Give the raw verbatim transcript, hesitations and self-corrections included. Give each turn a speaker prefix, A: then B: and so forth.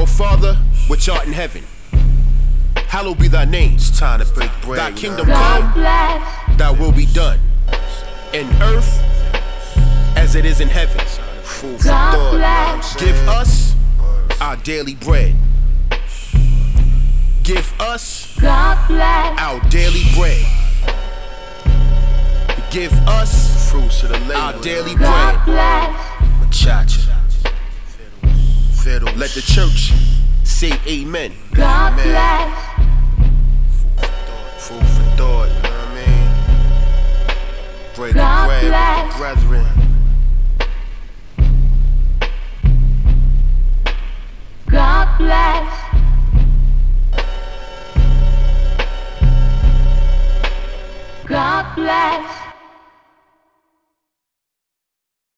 A: Our Father, which art in heaven, hallowed be thy name.
B: It's time to break bread.
A: Thy kingdom come, thy will be done, in earth as it is in heaven.
B: Food for thought.
A: Give us our daily bread. Give us our daily bread. Give us
B: fruits of the labor.
A: our daily bread.
B: Machacha.
A: Let the church say amen.
B: Amen. Food for thought, you know what I mean? Break bread with the brethren.